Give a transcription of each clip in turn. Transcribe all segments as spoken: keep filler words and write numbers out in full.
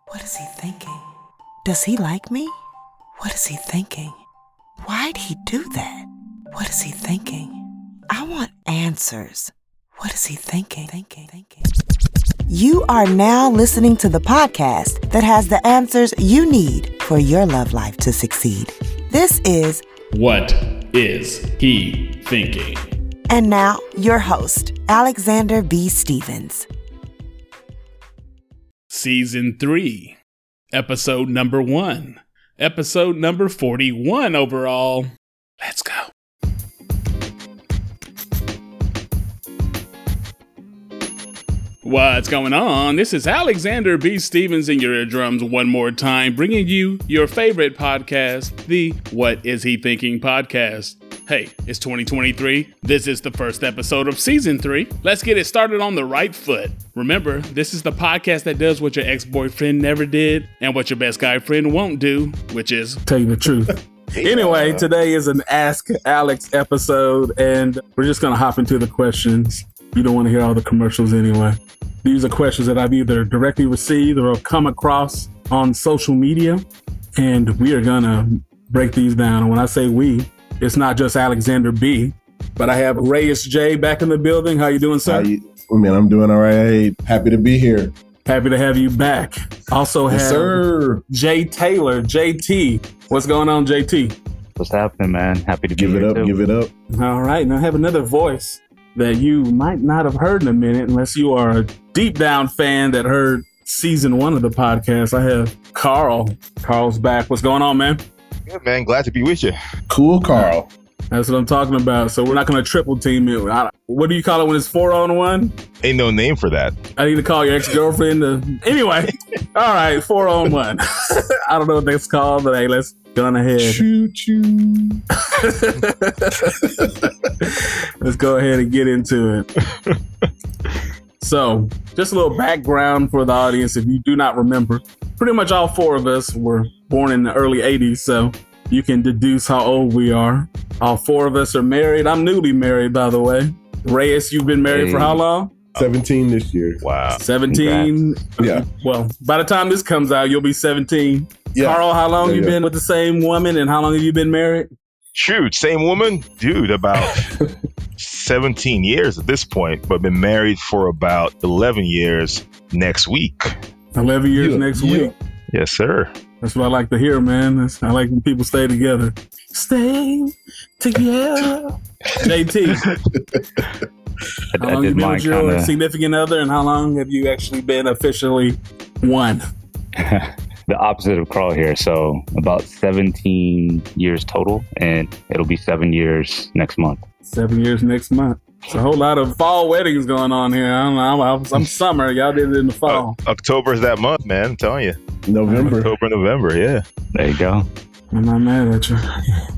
What is he thinking? Does he like me? What is he thinking? Why'd he do that? What is he thinking? I want answers. What is he thinking? Thinking, thinking. You are now listening to the podcast that has the answers you need for your love life to succeed. This is What is He Thinking? And now, your host, Alexander B. Stevens. Season three, episode number one, episode number forty-one overall. Let's go. What's going on? This is Alexander B. Stevens in your eardrums one more time, bringing you your favorite podcast, the What Is He Thinking podcast. Hey, it's twenty twenty-three. This is the first episode of season three. Let's get it started on the right foot. Remember, this is the podcast that does what your ex-boyfriend never did and what your best guy friend won't do, which is tell you the truth. Anyway, today is an Ask Alex episode, and we're just going to hop into the questions. You don't want to hear all the commercials anyway. These are questions that I've either directly received or come across on social media, and we are going to break these down. And when I say we, it's not just Alexander B, but I have Reyes J back in the building. How you doing, sir? How you, I mean, I'm doing all right. Happy to be here. Happy to have you back. Also have yes, sir. Jay Taylor, J T. What's going on, J T? What's happening, man? Happy to give be it here up. too. Give it up. All right. Now I have another voice that you might not have heard in a minute unless you are a deep down fan that heard season one of the podcast. I have Carl. Carl's back. What's going on, man? Good, man. Glad to be with you. Cool, Carl. That's what I'm talking about. So we're not going to triple team it. I, what do you call it when it's four on one? Ain't no name for that. I need to call your ex-girlfriend. To, anyway, all right, four on one. I don't know what that's called, but hey, let's go on ahead. Choo choo. Let's go ahead and get into it. So, just a little background for the audience if you do not remember. Pretty much all four of us were born in the early eighties, so you can deduce how old we are. All four of us are married. I'm newly married, by the way. Reyes, you've been married hey. for how long? seventeen this year. Wow. seventeen. Yeah. Well, by the time this comes out, you'll be seventeen. Yeah. Carl, how long yeah, you yeah. been with the same woman and how long have you been married? Shoot, same woman? Dude, about seventeen years at this point, but been married for about eleven years next week. eleven years yeah. next yeah. week. Yes, sir. That's what I like to hear, man. That's, I like when people stay together. Stay together. J T. How long have you been with your kinda... significant other, and how long have you actually been officially one? The opposite of Carl here. So about seventeen years total, and it'll be seven years next month. Seven years next month. It's a whole lot of fall weddings going on here. I don't know. I'm, I'm summer. Y'all did it in the fall. Uh, October is that month, man. I'm telling you. November. October, November. Yeah. There you go. I'm not mad at you.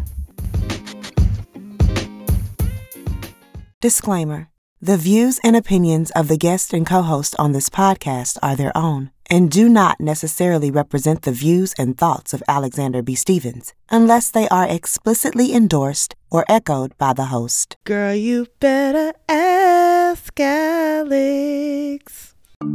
Disclaimer. The views and opinions of the guest and co-host on this podcast are their own and do not necessarily represent the views and thoughts of Alexander B. Stevens unless they are explicitly endorsed or echoed by the host. Girl, you better ask Alex.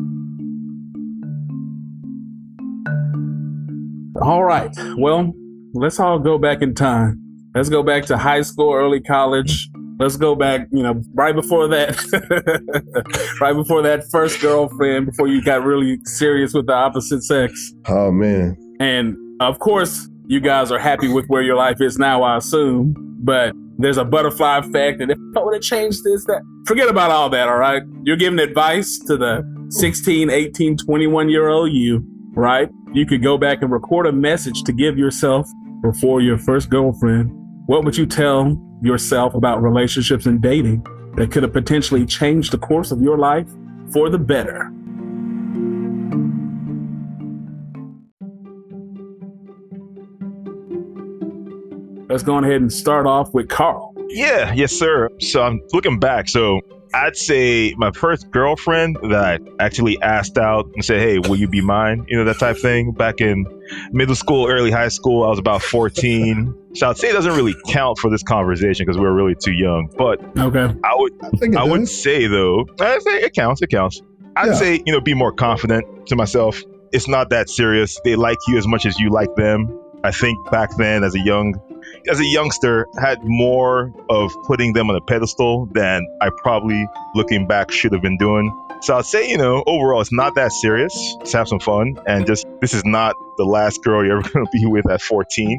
All right. Well, let's all go back in time. Let's go back to high school, early college. Let's go back, you know, right before that, right before that first girlfriend, before you got really serious with the opposite sex. Oh, man. And of course, you guys are happy with where your life is now, I assume. But there's a butterfly effect. And if I would have changed this, that, forget about all that, all right? You're giving advice to the sixteen, eighteen, twenty-one year old you, right? You could go back and record a message to give yourself before your first girlfriend. What would you tell yourself about relationships and dating that could have potentially changed the course of your life for the better? Let's go ahead and start off with Carl. Yeah, yes, sir. So I'm looking back. So I'd say my first girlfriend that I actually asked out and said, hey, will you be mine? You know, that type of thing. Back in middle school, early high school, I was about fourteen. So I'd say it doesn't really count for this conversation because we were really too young. But okay, I would I, think I would say, though, I'd say it counts. It counts. I'd yeah. say, you know, be more confident to myself. it's not that serious. They like you as much as you like them. I think back then, as a young, as a youngster, had more of putting them on a pedestal than I probably, looking back, should have been doing. So I'd say, you know, overall, it's not that serious. Just have some fun, and just this is not the last girl you're ever going to be with at fourteen.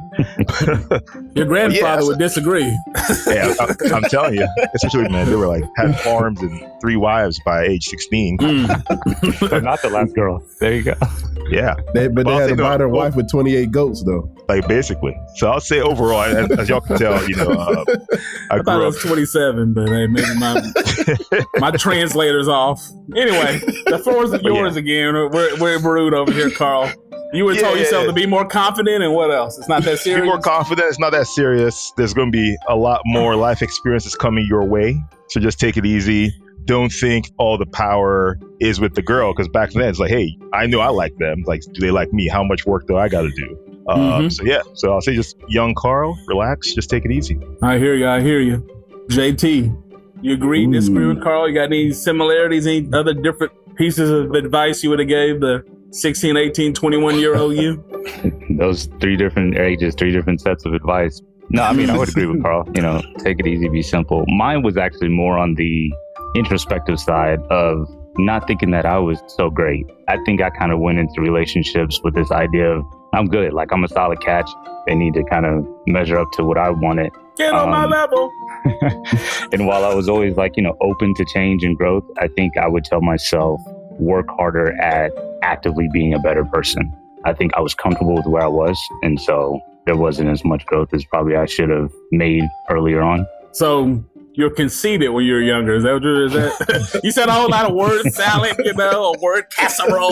Your grandfather Yeah, so- would disagree. Yeah, I'm, I'm telling you, especially man, they were like had farms and three wives by age sixteen. So not the last girl. There you go. Yeah, They, but Well, they I'll had to say buy no. their wife with twenty-eight goats, though. like basically. So I'll say overall, as, as y'all can tell, you know, uh, I I thought it grew up. was twenty-seven, but hey, maybe my my translator's off. Anyway, the floor's But yours yeah. again. We're we're rude over here, Carl. You were Yeah, told yeah, yourself yeah. to be more confident, and what else? It's not that Be serious. more confident. It's not that serious. There's going to be a lot more life experiences coming your way. So just take it easy. Don't think all the power is with the girl, because back then it's like, hey, I know I like them. Like, do they like me? How much work do I got to do? Um, Mhm. So yeah. So I'll say just young Carl, relax, just take it easy. I hear you. I hear you. J T, you agree, disagree Ooh. with Carl? You got any similarities, any other different pieces of advice you would have gave the sixteen, eighteen, twenty-one year old you? Those three different ages, three different sets of advice. No, I mean, I would agree with Carl. You know, take it easy, be simple. Mine was actually more on the introspective side of not thinking that I was so great. I think I kind of went into relationships with this idea of I'm good. Like, I'm a solid catch. They need to kind of measure up to what I wanted. Get on my Um, level. And while I was always like, you know, open to change and growth, I think I would tell myself, work harder at actively being a better person. I think I was comfortable with where I was. And so there wasn't as much growth as probably I should have made earlier on. So you're conceited when you were younger. Is that what you're, is that? You said a whole lot of word salad, you know, a word casserole.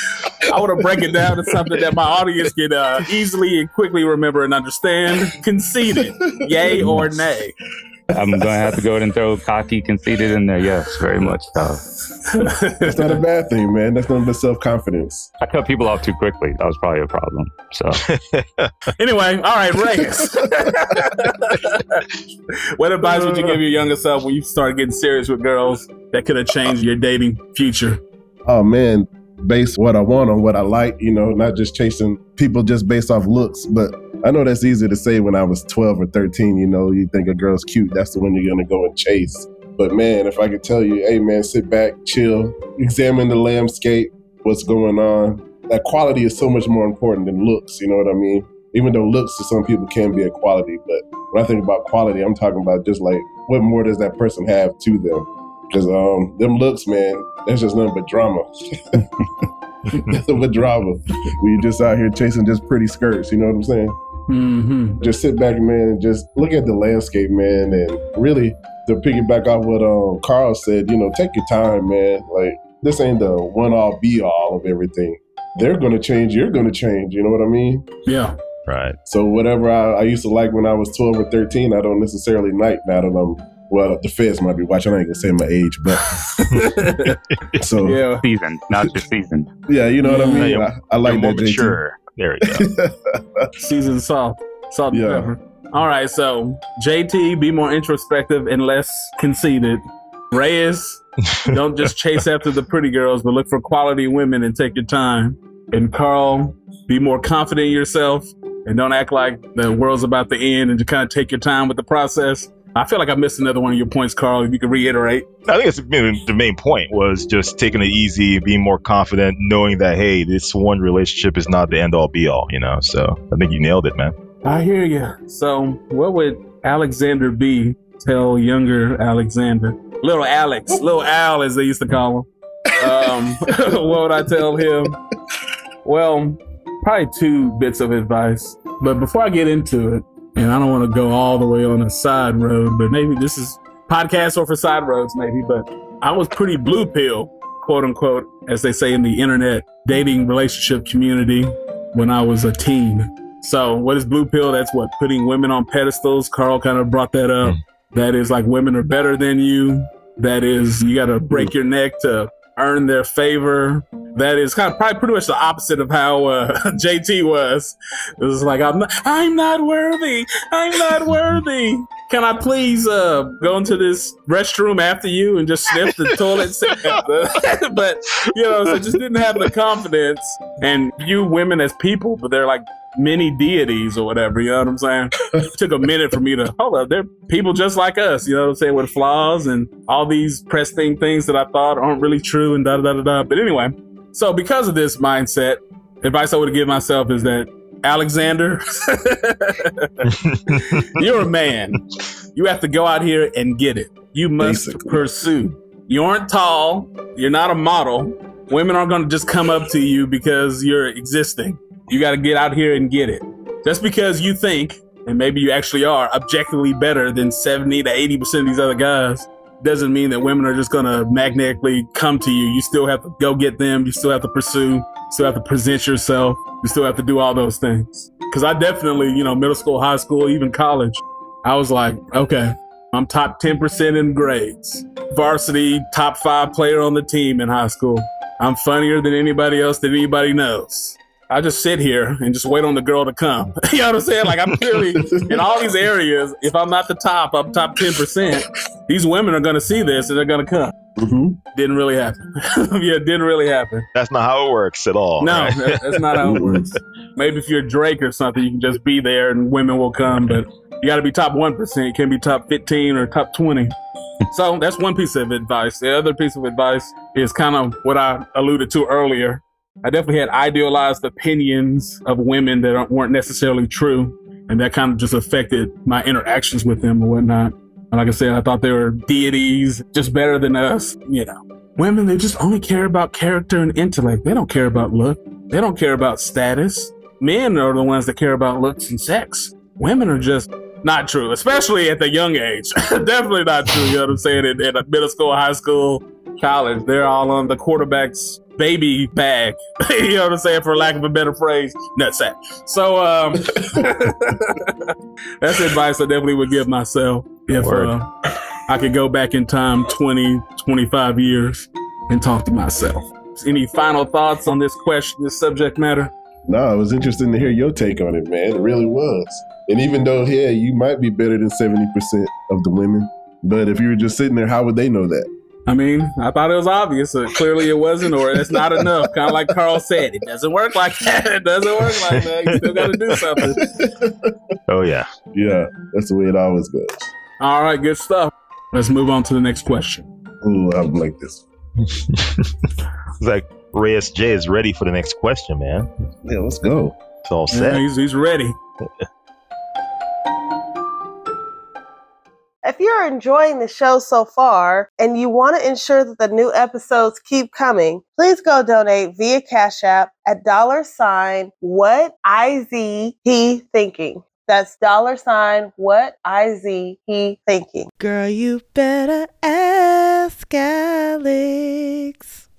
I want to break it down to something that my audience can uh, easily and quickly remember and understand. Conceited, yay or nay? I'm going to have to go ahead and throw cocky, conceited in there. Yes, very much so. That's not a bad thing, man. That's nothing but self-confidence. I cut people off too quickly. That was probably a problem. So Anyway, all right, Reyes. What advice would you give your younger self when you started getting serious with girls that could have changed your dating future? Oh, man. Base what I want on what I like, you know, not just chasing people just based off looks. But I know that's easy to say when I was twelve or thirteen, you know, you think a girl's cute, that's the one you're going to go and chase. But man, if I could tell you, hey man, sit back, chill, examine the landscape, what's going on. That quality is so much more important than looks, you know what I mean? Even though looks to some people can be a quality, but when I think about quality, I'm talking about just like, what more does that person have to them? Because um, them looks, man, that's just nothing but drama. Nothing but drama. We just out here chasing just pretty skirts, you know what I'm saying? Mm-hmm. Just sit back, man, and just look at the landscape, man, and really, to piggyback off what um, Carl said, you know, take your time, man. Like, this ain't the one-all, be-all of everything. They're going to change, you're going to change, you know what I mean? Yeah. Right. So whatever I, I used to like when I was twelve or thirteen, I don't necessarily like now that I'm, well, the feds might be watching. I ain't gonna say my age, but so yeah, Yeah. seasoned, not just seasoned. you know what I mean. Yeah, I, I like You're more that, J T. mature. There we go. Seasoned salt. Salt and Yeah. pepper. All right, so J T, be more introspective and less conceited. Reyes, don't just chase after the pretty girls, but look for quality women and take your time. And Carl, be more confident in yourself and don't act like the world's about to end and just kind of take your time with the process. I feel like I missed another one of your points, Carl. If you could reiterate. I think it's been, the main point was just taking it easy, being more confident, knowing that, hey, this one relationship is not the end all be all, you know? So I think you nailed it, man. I hear you. So what would Alexander B tell younger Alexander? Little Alex, little Al, as they used to call him. Um, what would I tell him? Well, probably two bits of advice. But before I get into it, and I don't want to go all the way on a side road, but maybe this is podcast or for side roads, maybe. But I was pretty blue pill, quote unquote, as they say in the internet dating relationship community when I was a teen. So what is blue pill? That's what, putting women on pedestals. Carl kind of brought that up. Mm. That is like women are better than you. That is, you got to break your neck to earn their favor. That is kind of probably pretty much the opposite of how uh, J T was. It was like, I'm not, I'm not worthy. I'm not worthy. can I please uh, go into this restroom after you and just sniff the toilet seat? But, you know, so just didn't have the confidence and view women as people, but they're like mini deities or whatever, you know what I'm saying? It took a minute for me to, hold up, they're people just like us, you know what I'm saying, with flaws and all these pressing things that I thought aren't really true and da da da da. But anyway, so because of this mindset, advice I would give myself is that, Alexander, you're a man. You have to go out here and get it. You must Basically. pursue. You aren't tall. You're not a model. Women aren't going to just come up to you because you're existing. You got to get out here and get it. Just because you think, and maybe you actually are, objectively better than seventy to eighty percent of these other guys, doesn't mean that women are just going to magnetically come to you. You still have to go get them. You still have to pursue. You still have to present yourself. You still have to do all those things. Because I definitely, you know, middle school, high school, even college, I was like, okay, I'm top ten percent in grades. Varsity, top five player on the team in high school. I'm funnier than anybody else that anybody knows. I just sit here and just wait on the girl to come. You know what I'm saying? Like, I'm clearly in all these areas. If I'm not the top, I'm top ten percent. Theyese women are going to see this and they're going to come. Mm-hmm. Didn't really happen. Yeah, it didn't really happen. That's not how it works at all. No, right? that, that's not how it works. Maybe if you're Drake or something, you can just be there and women will come. But you got to be top one percent. You can't be top fifteen or top twenty. So that's one piece of advice. The other piece of advice is kind of what I alluded to earlier. I definitely had idealized opinions of women that weren't necessarily true. And that kind of just affected my interactions with them and whatnot. And like I said, I thought they were deities, just better than us. You know, women, they just only care about character and intellect. They don't care about look. They don't care about status. Men are the ones that care about looks and sex. Women are just not true, especially at the young age. Definitely not true. You know what I'm saying? In, in middle school, high school, college, they're all on the quarterback's baby bag. You know what I'm saying? For lack of a better phrase, nutsack. So um, that's advice I definitely would give myself if uh, I could go back in time twenty, twenty-five years and talk to myself. Any final thoughts on this question, this subject matter? No, it was interesting to hear your take on it, man. It really was. And even though, yeah, you might be better than seventy percent of the women, but if you were just sitting there, how would they know that? I mean, I thought it was obvious. So clearly it wasn't, or it's not enough. Kind of like Carl said, it doesn't work like that. It doesn't work like that. You still got to do something. Oh, yeah. Yeah, that's the way it always goes. All right, good stuff. Let's move on to the next question. Ooh, I like this. It's like Reyes J is ready for the next question, man. Yeah, let's go. It's all set. Yeah, he's, he's ready. If you're enjoying the show so far and you want to ensure that the new episodes keep coming, please go donate via Cash App at dollar sign what I Z he thinking. That's dollar sign what I Z he thinking. Girl, you better ask Alex.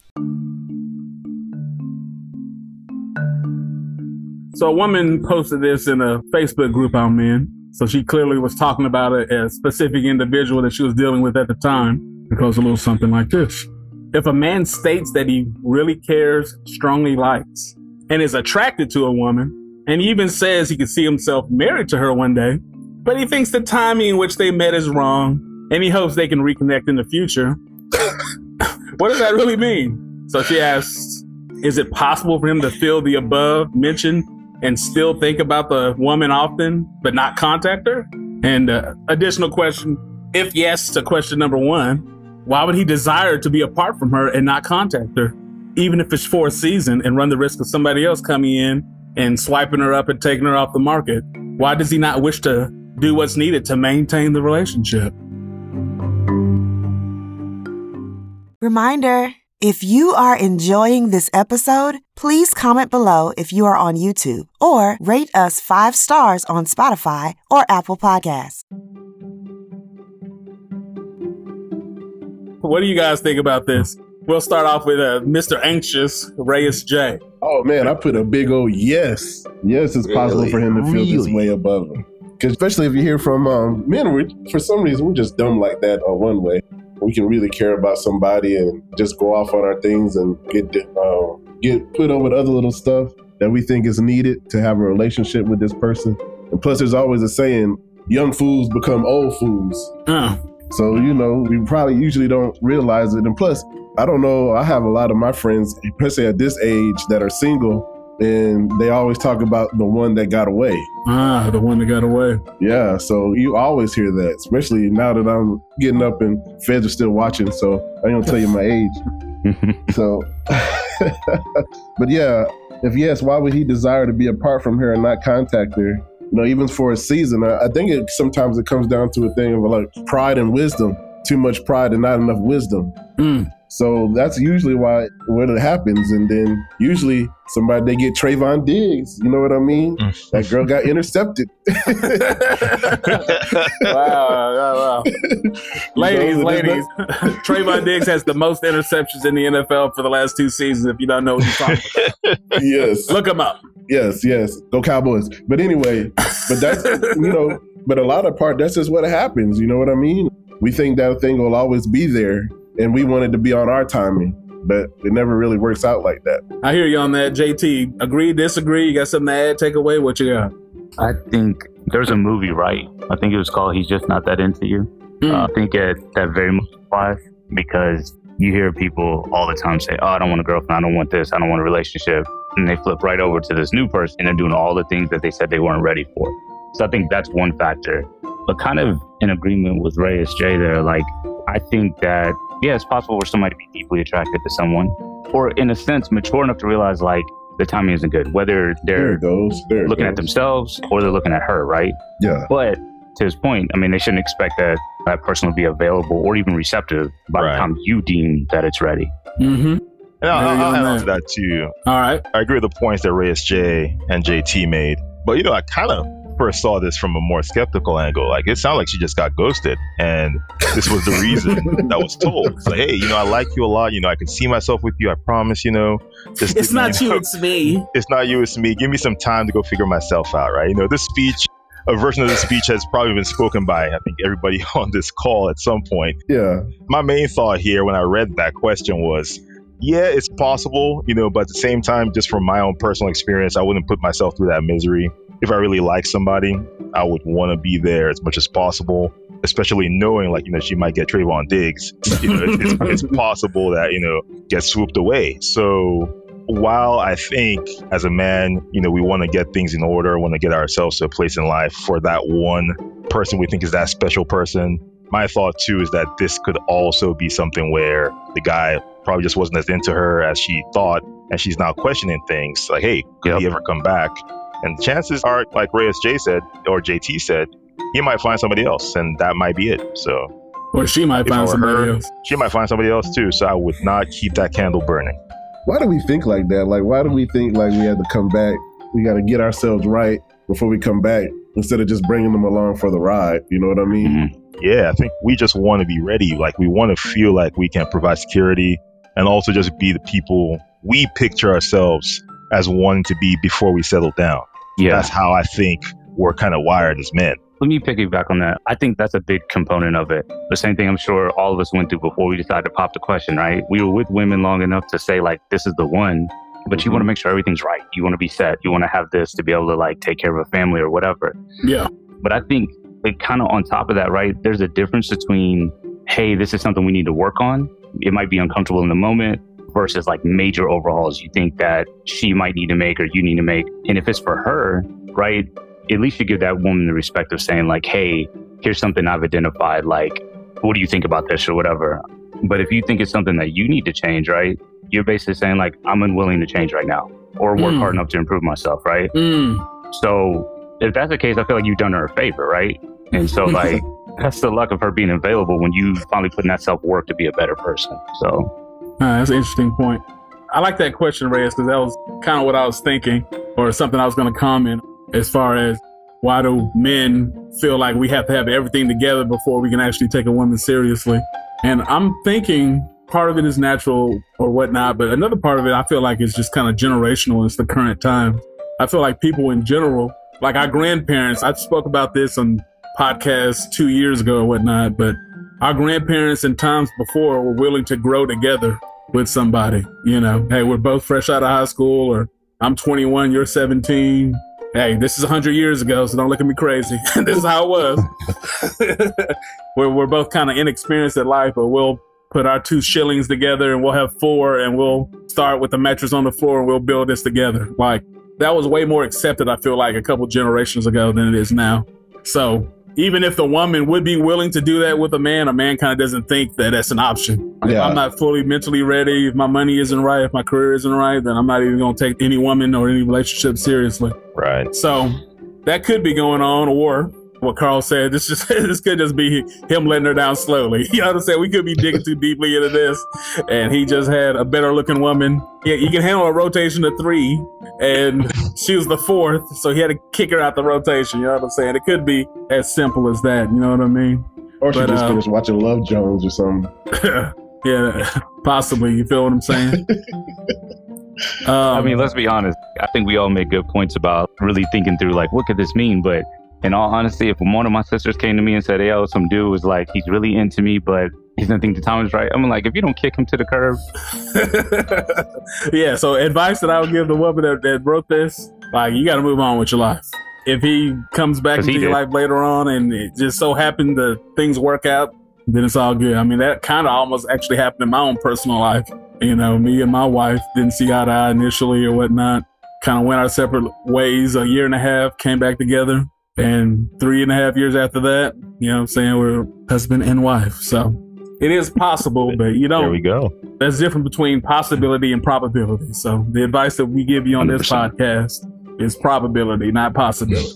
So a woman posted this in a Facebook group I'm in. So she clearly was talking about a, a specific individual that she was dealing with at the time. It goes a little something like this. If a man states that he really cares, strongly likes, and is attracted to a woman, and he even says he can see himself married to her one day, but he thinks the timing in which they met is wrong, and he hopes they can reconnect in the future, what does that really mean? So she asks, is it possible for him to feel the above mentioned and still think about the woman often, but not contact her? And uh, additional question, if yes to question number one, why would he desire to be apart from her and not contact her, even if it's for a season, and run the risk of somebody else coming in and swiping her up and taking her off the market? Why does he not wish to do what's needed to maintain the relationship? Reminder, if you are enjoying this episode, please comment below if you are on YouTube or rate us five stars on Spotify or Apple Podcasts. What do you guys think about this? We'll start off with uh, Mister Anxious, Reyes J. Oh, man, I put a big old yes. Yes, it's possible Really? for him to feel Really? this way above him. Because especially if you hear from um, men, we, for some reason, we're just dumb like that on one way. We can really care about somebody and just go off on our things and get uh, get put up with other little stuff that we think is needed to have a relationship with this person. And plus, there's always a saying, young fools become old fools. Uh. So, you know, we probably usually don't realize it. And plus, I don't know, I have a lot of my friends, especially at this age, that are single, and they always talk about the one that got away. Ah, the one that got away. Yeah, so you always hear that, especially now that I'm getting up and feds are still watching, so I ain't gonna tell you my age. So, but yeah, if yes, why would he desire to be apart from her and not contact her? You know, even for a season, I, I think it sometimes it comes down to a thing of like pride and wisdom. Too much pride and not enough wisdom. Mm. So that's usually why when it happens, and then usually somebody they get Trayvon Diggs. You know what I mean? Mm. That girl got intercepted. wow, wow, wow. Ladies, you know, ladies, Trayvon Diggs has the most interceptions in the N F L for the last two seasons. If you don't know what you're talking about, yes, look him up. Yes, yes, go Cowboys. But anyway, but that's you know, but a lot of part that's just what happens. You know what I mean? We think that thing will always be there, and we want it to be on our timing, but it never really works out like that. I hear you on that, J T. Agree, disagree? You got something to add, take away? What you got? I think there's a movie, right? I think it was called He's Just Not That Into You. Mm. Uh, I think it, that very much applies because you hear people all the time say, oh, I don't want a girlfriend, I don't want this, I don't want a relationship. And they flip right over to this new person and they're doing all the things that they said they weren't ready for. So I think that's one factor. But kind of in agreement with Ray S J there, like, I think that, yeah, it's possible for somebody to be deeply attracted to someone, or in a sense, mature enough to realize, like, the timing isn't good, whether they're there it goes. There it looking goes. at themselves or they're looking at her, right? Yeah. But to his point, I mean, they shouldn't expect that that person will be available or even receptive by right. the time you deem that it's ready. Mm-hmm. And I'll, I'll add on to that too. All right. I agree with the points that Ray S J and J T made. But, you know, I kind of first saw this from a more skeptical angle. Like, it sounded like she just got ghosted. And this was the reason that was told. It's like, hey, you know, I like you a lot. You know, I can see myself with you. I promise, you know. Just, it's not you, know, it's me. It's not you, it's me. Give me some time to go figure myself out, right? You know, this speech, a version of the speech has probably been spoken by, I think, everybody on this call at some point. Yeah. My main thought here when I read that question was, yeah, it's possible, you know, but at the same time, just from my own personal experience, I wouldn't put myself through that misery. If I really like somebody, I would want to be there as much as possible, especially knowing, like, you know, she might get Trayvon Diggs. You know, it's, it's, it's possible that, you know, get swooped away. So while I think as a man, you know, we want to get things in order, want to get ourselves to a place in life for that one person we think is that special person, my thought too is that this could also be something where the guy probably just wasn't as into her as she thought, and she's now questioning things like, hey, could yep. he ever come back? And chances are, like Ray S J said, or J T said, he might find somebody else, and that might be it. So, or she might find somebody her, else. She might find somebody else too. So I would not keep that candle burning. Why do we think like that? Like, why do we think like we have to come back? We got to get ourselves right before we come back, instead of just bringing them along for the ride. You know what I mean? Mm-hmm. Yeah, I think we just want to be ready. Like, we want to feel like we can provide security, and also just be the people we picture ourselves as wanting to be before we settle down. Yeah, that's how I think we're kind of wired as men. Let me piggyback on that. I think that's a big component of it. The same thing I'm sure all of us went through before we decided to pop the question, right? We were with women long enough to say, like, this is the one, but you want to make sure everything's right. You want to be set. You want to have this to be able to, like, take care of a family or whatever. Yeah. But I think it kind of on top of that, right, there's a difference between, hey, this is something we need to work on. It might be uncomfortable in the moment, versus like major overhauls you think that she might need to make or you need to make. And if it's for her, right, at least you give that woman the respect of saying, like, hey, here's something I've identified, like, what do you think about this or whatever. But if you think it's something that you need to change, right, you're basically saying, like, I'm unwilling to change right now or work mm. hard enough to improve myself, right? Mm. So if that's the case, I feel like you've done her a favor, right? And so, like, that's the luck of her being available when you finally put in that self-work to be a better person. So Uh, that's an interesting point. I like that question, Reyes, because that was kind of what I was thinking, or something I was going to comment as far as why do men feel like we have to have everything together before we can actually take a woman seriously? And I'm thinking part of it is natural or whatnot, but another part of it I feel like is just kind of generational. It's the current time. I feel like people in general, like our grandparents, I spoke about this on podcasts two years ago or whatnot, but our grandparents in times before were willing to grow together with somebody. You know, hey, we're both fresh out of high school, or I'm twenty-one, you're seventeen. hey, this is one hundred years ago, so don't look at me crazy. This is how it was. we're, we're both kind of inexperienced at life, but we'll put our two shillings together and we'll have four and we'll start with the mattress on the floor and we'll build this together. Like, that was way more accepted, I feel like, a couple generations ago than it is now. So even if the woman would be willing to do that with a man, a man kind of doesn't think that that's an option. Yeah. If I'm not fully mentally ready, if my money isn't right, if my career isn't right, then I'm not even going to take any woman or any relationship seriously. Right. So that could be going on, or what Carl said, this just this could just be him letting her down slowly. You know what I'm saying? We could be digging too deeply into this, and he just had a better looking woman. Yeah, he can handle a rotation of three, and she was the fourth, so he had to kick her out the rotation. You know what I'm saying? It could be as simple as that. You know what I mean? Or she But, just uh, finished watching Love Jones or something. Yeah, possibly. You feel what I'm saying? um, I mean, let's be honest. I think we all make good points about really thinking through, like, what could this mean? But in all honesty, if one of my sisters came to me and said, hey, yo, some dude was like, he's really into me, but he doesn't think the time is right, I'm like, if you don't kick him to the curb. Yeah, so advice that I would give the woman that, that wrote this, like, you got to move on with your life. If he comes back 'Cause into he your did. life later on and it just so happened that things work out, then it's all good. I mean, that kind of almost actually happened in my own personal life. You know, me and my wife didn't see eye to eye initially or whatnot. Kind of went our separate ways a year and a half, came back together. And three and a half years after that, you know what I'm saying, we're husband and wife. So it is possible, but you don't. There we go. That's different between possibility and probability. So the advice that we give you on this one hundred percent podcast is probability, not possibility.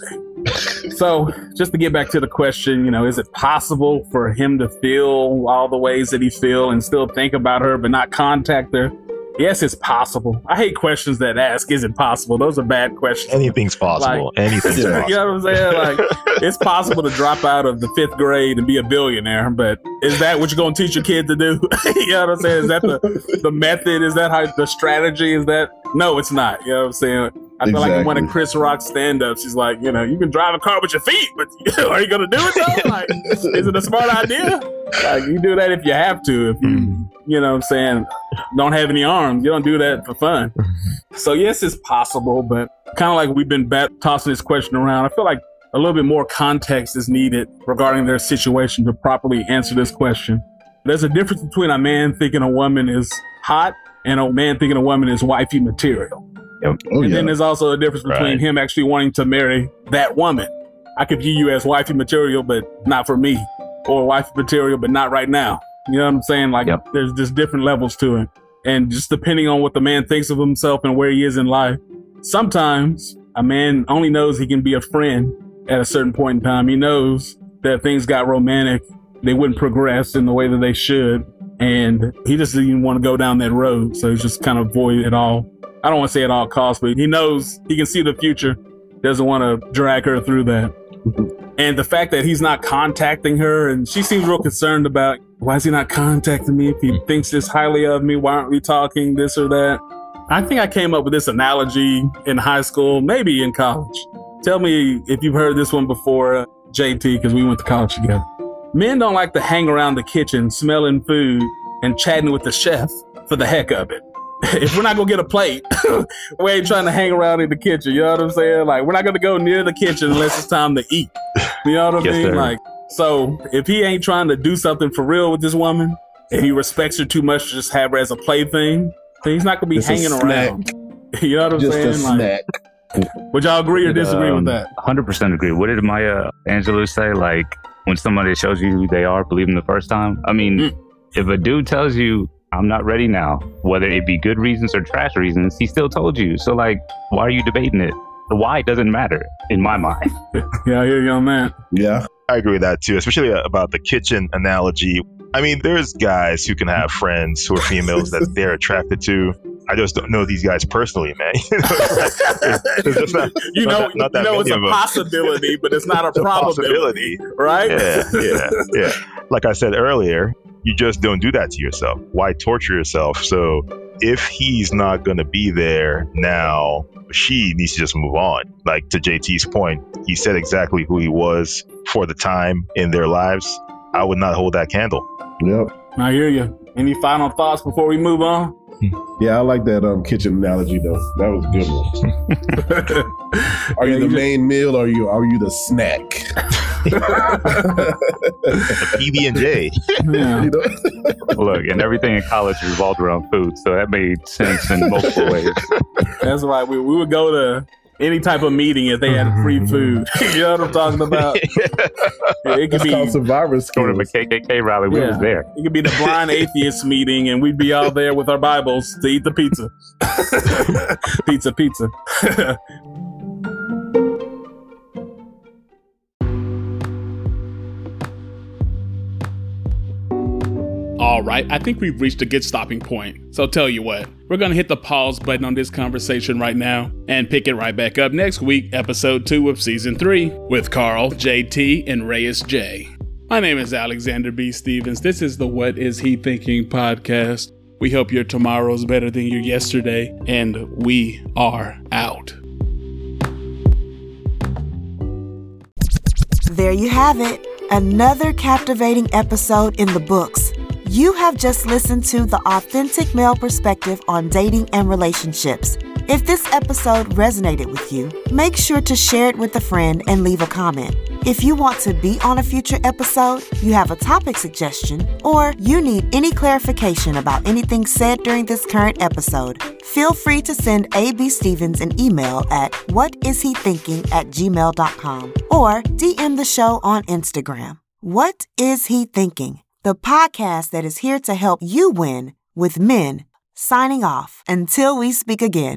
So just to get back to the question, you know, is it possible for him to feel all the ways that he feel and still think about her but not contact her? Yes, it's possible. I hate questions that ask, is it possible? Those are bad questions. Anything's possible. Like, Anything's you possible. know what I'm saying? Like, it's possible to drop out of the fifth grade and be a billionaire, but is that what you're going to teach your kid to do? You know what I'm saying? Is that the, the method? Is that how the strategy? Is that? No, it's not. You know what I'm saying? I feel like in one of Exactly. Chris Rock's stand-ups, she's like, you know, you can drive a car with your feet, but are you going to do it though? Like, is it a smart idea? Like, you do that if you have to. If you, you know what I'm saying, don't have any arms, you don't do that for fun. So yes, it's possible, but kind of like we've been bat- tossing this question around, I feel like a little bit more context is needed regarding their situation to properly answer this question. There's a difference between a man thinking a woman is hot and a man thinking a woman is wifey material. Oh, and yeah. then there's also a difference between Right. him actually wanting to marry that woman. I could view you as wifey material, but not for me, or wifey material, but not right now. You know what I'm saying? Like, Yep. there's just different levels to it. And just depending on what the man thinks of himself and where he is in life, sometimes a man only knows he can be a friend at a certain point in time. He knows that if things got romantic, they wouldn't progress in the way that they should. And he just didn't want to go down that road. So he's just kind of avoid it all. I don't want to say at all costs, but he knows he can see the future, doesn't want to drag her through that. And the fact that he's not contacting her, and she seems real concerned about, why is he not contacting me? If he thinks this highly of me, why aren't we talking, this or that? I think I came up with this analogy in high school, maybe in college. Tell me if you've heard this one before, uh, J T, because we went to college together. Men don't like to hang around the kitchen smelling food and chatting with the chef for the heck of it. If we're not going to get a plate, we ain't trying to hang around in the kitchen. You know what I'm saying? Like, we're not going to go near the kitchen unless it's time to eat. You know what I Yes, mean? sir. Like, so if he ain't trying to do something for real with this woman, and he respects her too much to just have her as a plaything, then he's not going to be Just a hanging snack. around. You know what I'm Just a saying? Like, snack. would y'all agree or disagree Um, with that? one hundred percent agree. What did Maya Angelou say? Like, when somebody shows you who they are, believe them the first time. I mean, Mm. if a dude tells you, I'm not ready now, whether it be good reasons or trash reasons, he still told you. So, like, why are you debating it? The why doesn't matter in my mind. Yeah, I hear you on that. Yeah. I agree with that too, especially about the kitchen analogy. I mean, there's guys who can have friends who are females that they're attracted to. I just don't know these guys personally, man. There's just not- You not know, that- not that you know many it's a of them. possibility, but it's not a It's a probability, possibility. right? Yeah, yeah, yeah. Like I said earlier, you just don't do that to yourself. Why torture yourself? So if he's not going to be there now, she needs to just move on. Like to J T's point, he said exactly who he was for the time in their lives. I would not hold that candle. Yep. I hear you. Any final thoughts before we move on? Yeah, I like that um, kitchen analogy though. That was a good one. Are you the main meal or are you are you the snack? P B and J. You know? Look, and everything in college revolved around food, so that made sense in multiple ways. That's right. We, we would go to any type of meeting if they had free food. You know what I'm talking about? Yeah, it could That's be called survivor Sort of a skills. K K K rally. We Yeah. was there. It could be the blind atheist meeting, and we'd be all there with our Bibles to eat the pizza. pizza, pizza. All right, I think we've reached a good stopping point. So tell you what, we're going to hit the pause button on this conversation right now and pick it right back up next week, episode two of season three, with Carl, J T, and Reyes J. My name is Alexander B. Stevens. This is the What Is He Thinking podcast. We hope your tomorrow's better than your yesterday, and we are out. There you have it. Another captivating episode in the books. You have just listened to the authentic male perspective on dating and relationships. If this episode resonated with you, make sure to share it with a friend and leave a comment. If you want to be on a future episode, you have a topic suggestion, or you need any clarification about anything said during this current episode, feel free to send A B Stevens an email at whatishethinking at gmail dot com or D M the show on Instagram. What Is He Thinking? The podcast that is here to help you win with men. Signing off until we speak again.